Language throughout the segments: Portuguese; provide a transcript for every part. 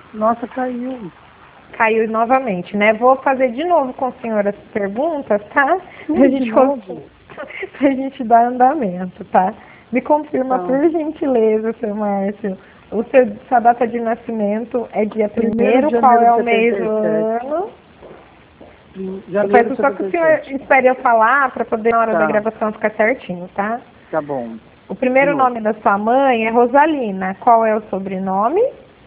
Nossa, caiu. Caiu novamente, né? Vou fazer de novo com a senhora as perguntas, tá? Pra gente dar andamento, tá? Me confirma, por gentileza, seu Márcio. Sua data de nascimento é dia 1º, qual é o mês do ano? Eu peço só que o senhor espere eu falar para poder, na hora da gravação, ficar certinho, tá? Tá bom. O primeiro nome da sua mãe é Rosalina. Qual é o sobrenome?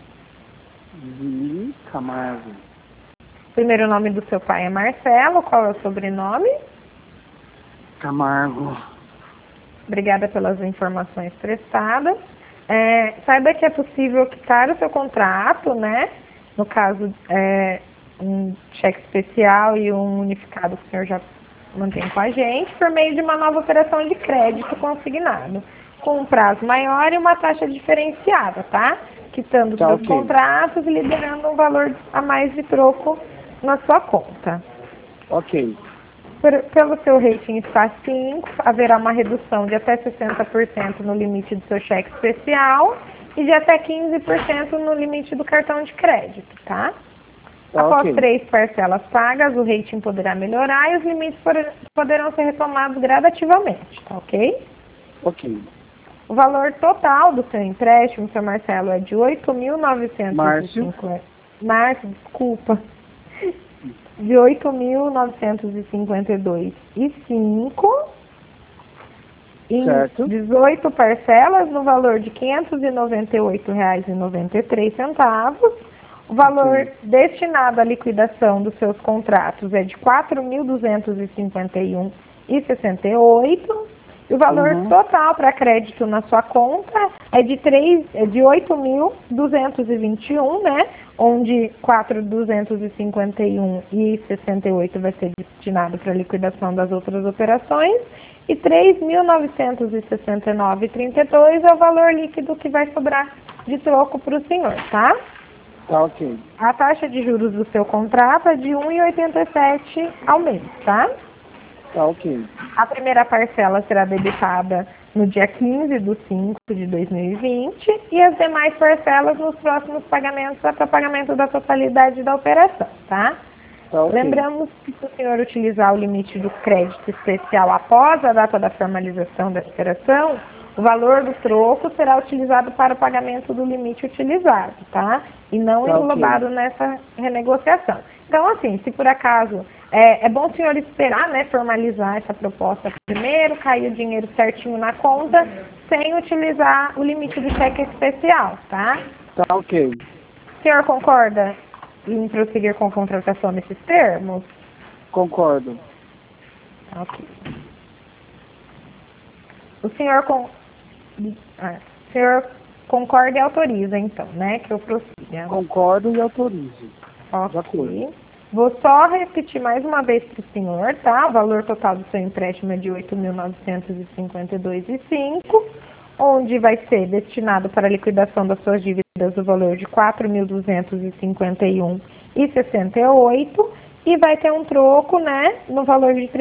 Vili Camargo. O primeiro nome do seu pai é Marcelo. Qual é o sobrenome? Camargo. Obrigada pelas informações prestadas. Saiba que é possível quitar o seu contrato, né? No caso, um cheque especial e um unificado que o senhor já mantém com a gente, por meio de uma nova operação de crédito consignado, com um prazo maior e uma taxa diferenciada, tá? Quitando os seus contratos e liberando um valor a mais de troco na sua conta. Ok. Pelo seu rating está 5, haverá uma redução de até 60% no limite do seu cheque especial e de até 15% no limite do cartão de crédito, tá? Após 3 parcelas pagas, o rating poderá melhorar e os limites poderão ser retomados gradativamente, tá ok? Ok. O valor total do seu empréstimo, seu Marcelo, é de 8.950. Márcio, desculpa. De 8.952,05 em 18 parcelas no valor de R$ 598,93. O valor destinado à liquidação dos seus contratos é de R$ 4.251,68 e o valor total para crédito na sua conta é de 8.221, né? Onde 4.251,68 vai ser destinado para a liquidação das outras operações e 3.969,32 é o valor líquido que vai sobrar de troco para o senhor, tá? Tá ok. A taxa de juros do seu contrato é de 1,87 ao mês, tá? Tá ok. A primeira parcela será debitada no dia 15/5/2020 e as demais parcelas nos próximos pagamentos até o pagamento da totalidade da operação, tá? Lembramos que se o senhor utilizar o limite do crédito especial após a data da formalização da operação, o valor do troco será utilizado para o pagamento do limite utilizado, tá? E não englobado nessa renegociação. Então, assim, se por acaso é bom o senhor esperar, né, formalizar essa proposta primeiro, cair o dinheiro certinho na conta, sem utilizar o limite do cheque especial, tá? Tá ok. O senhor concorda em prosseguir com a contratação nesses termos? Concordo. Ok. O senhor concorda e autoriza, então, né, que eu prossiga? Concordo e autorizo. Ok. Vou só repetir mais uma vez para o senhor, tá? O valor total do seu empréstimo é de R$ 8.952,05, onde vai ser destinado para a liquidação das suas dívidas o valor de R$ 4.251,68 e vai ter um troco, né, no valor de R$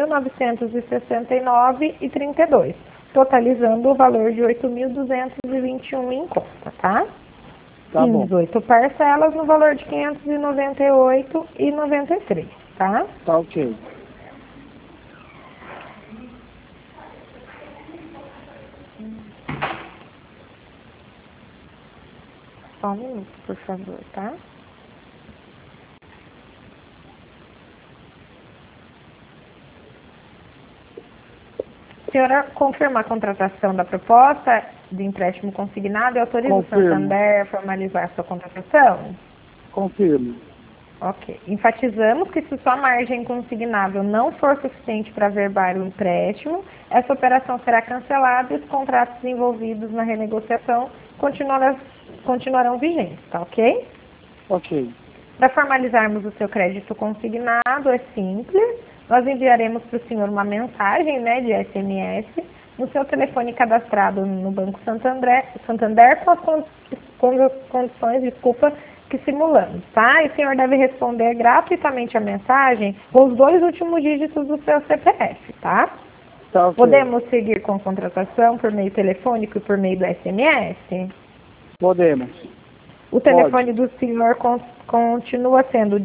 3.969,32, totalizando o valor de R$ 8.221 em conta, tá? Tá bom. 18 parcelas no valor de R$ 598,93, tá? Tá ok. Só um minuto, por favor, tá? Senhora, confirma a contratação da proposta de empréstimo consignado e autoriza o Santander a formalizar sua contratação? Confirmo. Ok. Enfatizamos que se sua margem consignável não for suficiente para averbar o empréstimo, essa operação será cancelada e os contratos envolvidos na renegociação continuarão vigentes, tá ok? Ok. Para formalizarmos o seu crédito consignado, é simples. Nós enviaremos para o senhor uma mensagem, né, de SMS no seu telefone cadastrado no Banco Santander com as condições, que simulamos, tá? E o senhor deve responder gratuitamente a mensagem com os 2 últimos dígitos do seu CPF, tá? Tá ok. Podemos seguir com a contratação por meio telefônico e por meio do SMS? Podemos. O telefone do senhor continua sendo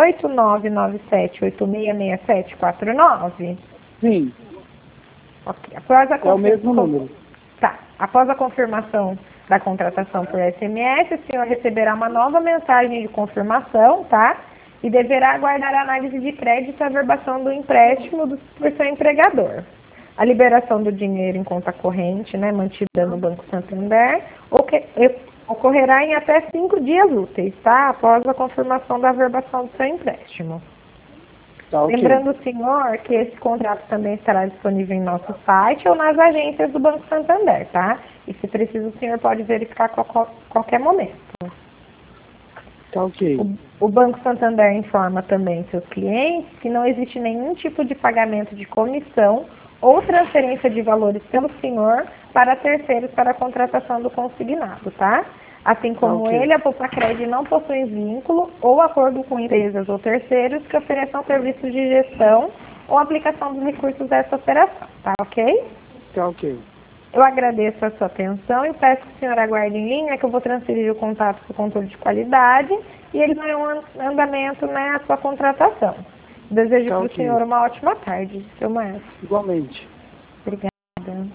18997866749? Sim, Ok. Após a é o mesmo número. Tá. Após a confirmação da contratação por SMS, o senhor receberá uma nova mensagem de confirmação, tá? E deverá aguardar a análise de crédito e a averbação do empréstimo por seu empregador. A liberação do dinheiro em conta corrente, né, mantida no Banco Santander, ocorrerá em até 5 dias úteis, tá? Após a confirmação da averbação do seu empréstimo. Tá, ok. Lembrando o senhor que esse contrato também estará disponível em nosso site ou nas agências do Banco Santander, tá? E se preciso, o senhor pode verificar a qualquer momento. Tá, ok. O Banco Santander informa também seus clientes que não existe nenhum tipo de pagamento de comissão ou transferência de valores pelo senhor para terceiros para a contratação do consignado, tá? Assim como Ok. ele, a Poupa-Cred não possui vínculo ou acordo com empresas ou terceiros que ofereçam serviços de gestão ou aplicação dos recursos dessa operação, tá ok? Tá, ok. Eu agradeço a sua atenção e peço que o senhor aguarde em linha, que eu vou transferir o contato para o controle de qualidade e eles darão andamento, né, à sua contratação. Desejo Tá, para o ok. senhor uma ótima tarde, seu Márcio. Igualmente. Obrigada.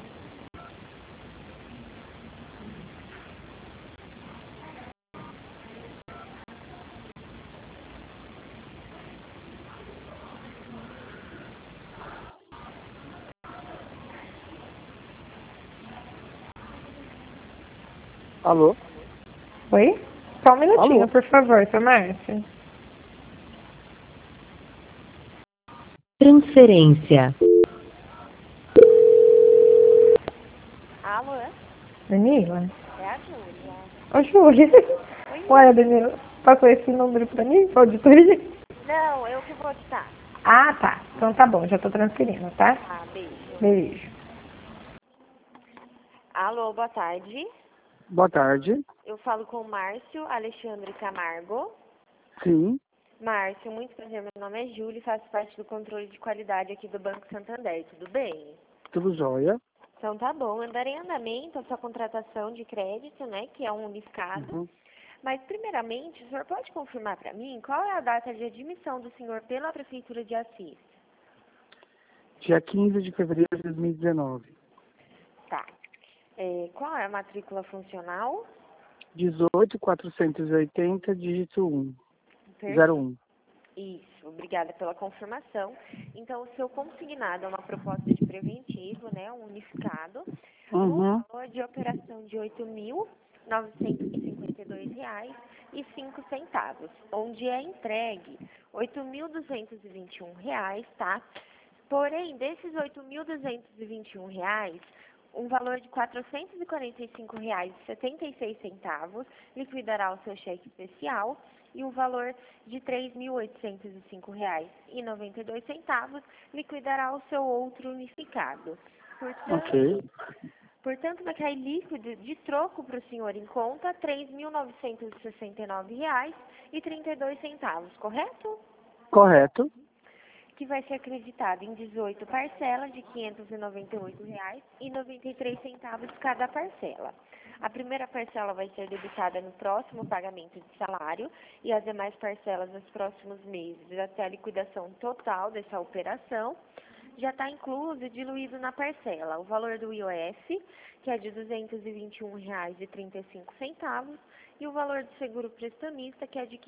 Alô? Oi? Só um minutinho, Alô? por favor, seu Márcio. Transferência. Alô, Danila? é a Júlia. Ô, Júlia. Oi. Olha, Danila, passou esse número para mim, pra auditoria? Não, eu que vou editar. Ah, tá. Então tá bom, já tô transferindo, tá? Ah, beijo. Beijo. Alô, boa tarde. Boa tarde. Eu falo com o Márcio Alexandre Camargo. Sim, Márcio, muito prazer. Meu nome é Júlia e faço parte do controle de qualidade aqui do Banco Santander. Tudo bem? tudo jóia. Então tá bom. Andarei em andamento a sua contratação de crédito, né, que é um unificado. Uhum. Mas, primeiramente, o senhor pode confirmar para mim qual é a data de admissão do senhor pela Prefeitura de Assis? Dia 15 de fevereiro de 2019. Tá. Qual é a matrícula funcional? 18.480, dígito 1. 01. Isso, obrigada pela confirmação. Então, o seu consignado é uma proposta de preventivo, né, um unificado, Uhum. no valor de operação de R$ 8.952,05, onde é entregue R$ 8.221, tá? Porém, desses R$ 8.221, um valor de R$ 445,76 liquidará o seu cheque especial e o valor de R$ 3.805,92 liquidará o seu outro unificado. Ok. Portanto, vai cair líquido de troco para o senhor em conta R$ 3.969,32, correto? Correto. Que vai ser acreditado em 18 parcelas de R$ 598,93 cada parcela. A primeira parcela vai ser debitada no próximo pagamento de salário e as demais parcelas nos próximos meses, até a liquidação total dessa operação. Já está incluso e diluído na parcela o valor do IOF, que é de R$ 221,35, e o valor do seguro prestamista, que é de R$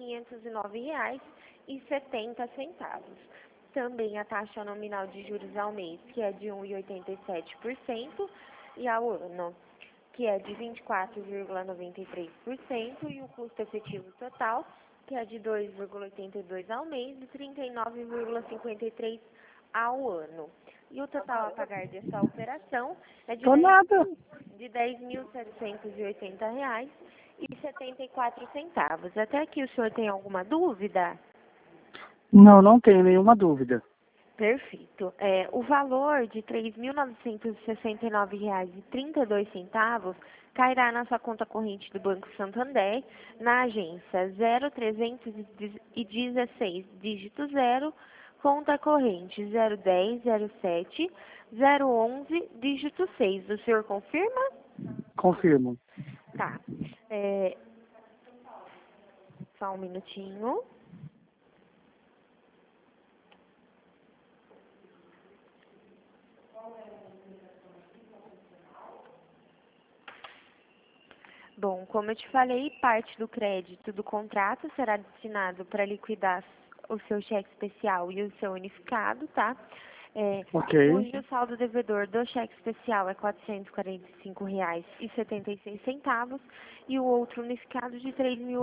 509,70. Também a taxa nominal de juros ao mês, que é de 1,87%, e ao ano, que é de 24,93%, e o custo efetivo total, que é de 2,82% ao mês e 39,53% ao ano. E o total a pagar dessa operação é de Tô nada. R$ 10.780,74. Até aqui o senhor tem alguma dúvida? Não tenho nenhuma dúvida. Perfeito. O valor de R$ 3.969,32 cairá na sua conta corrente do Banco Santander, na agência 0316, dígito 0, conta corrente 01007-011, dígito 6. O senhor confirma? Confirmo. Tá. Só um minutinho. Bom, como eu te falei, parte do crédito do contrato será destinado para liquidar o seu cheque especial e o seu unificado, tá? Ok. Cujo saldo devedor do cheque especial é R$ 445,76 e o outro unificado de R$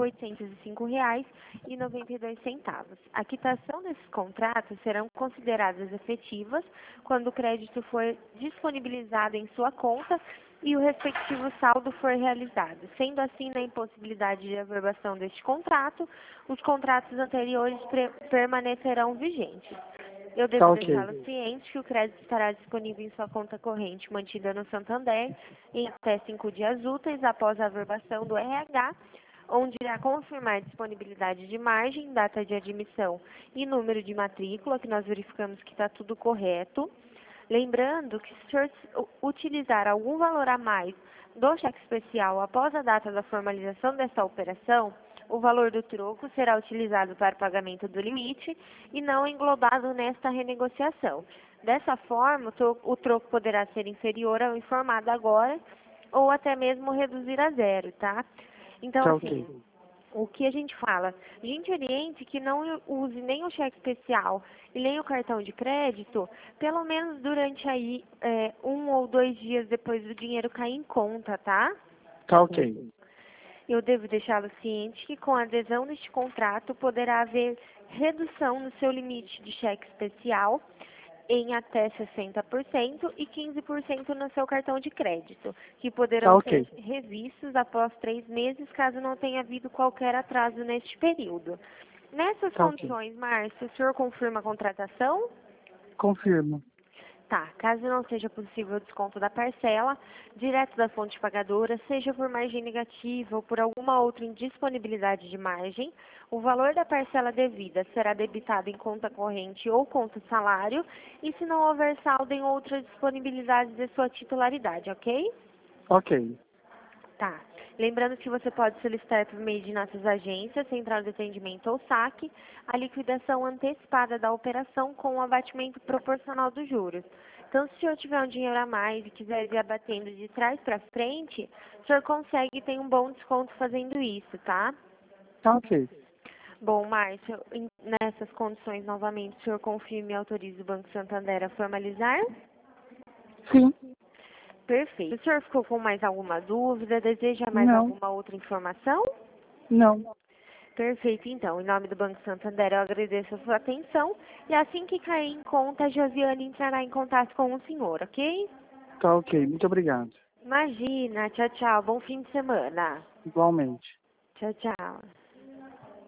3.805,92. A quitação desses contratos serão consideradas efetivas quando o crédito for disponibilizado em sua conta e o respectivo saldo for realizado. Sendo assim, na impossibilidade de averbação deste contrato, os contratos anteriores permanecerão vigentes. Eu devo deixá-lo ciente que o crédito estará disponível em sua conta corrente mantida no Santander em até 5 dias úteis após a averbação do RH, onde irá confirmar a disponibilidade de margem, data de admissão e número de matrícula, que nós verificamos que está tudo correto. Lembrando que se o senhor utilizar algum valor a mais do cheque especial após a data da formalização dessa operação, o valor do troco será utilizado para o pagamento do limite e não englobado nesta renegociação. Dessa forma, o troco poderá ser inferior ao informado agora ou até mesmo reduzir a zero, tá? Então, assim, o que a gente fala? A gente oriente que não use nem o cheque especial e nem o cartão de crédito, pelo menos durante aí 1 ou 2 dias depois do dinheiro cair em conta, tá? Tá ok. Eu devo deixá-lo ciente que com a adesão deste contrato poderá haver redução no seu limite de cheque especial em até 60% e 15% no seu cartão de crédito, que poderão ser revistos após 3 meses, caso não tenha havido qualquer atraso neste período. Nessas condições, Márcio, o senhor confirma a contratação? Confirmo. Tá, caso não seja possível o desconto da parcela, direto da fonte pagadora, seja por margem negativa ou por alguma outra indisponibilidade de margem, o valor da parcela devida será debitado em conta corrente ou conta salário e se não houver saldo em outra disponibilidade de sua titularidade, ok? Ok. Tá. Lembrando que você pode solicitar por meio de nossas agências, central de atendimento ou saque, a liquidação antecipada da operação com o abatimento proporcional dos juros. Então, se o senhor tiver um dinheiro a mais e quiser ir abatendo de trás para frente, o senhor consegue e tem um bom desconto fazendo isso, tá? Tá ok. Bom, Márcio, nessas condições, novamente, o senhor confirma e autoriza o Banco Santander a formalizar? Sim. Perfeito. O senhor ficou com mais alguma dúvida? Deseja mais alguma outra informação? Não. Perfeito, então. Em nome do Banco Santander, eu agradeço a sua atenção. E assim que cair em conta, a Josiane entrará em contato com o senhor, ok? Tá ok. Muito obrigado. Imagina. Tchau, tchau. Bom fim de semana. Igualmente. Tchau, tchau.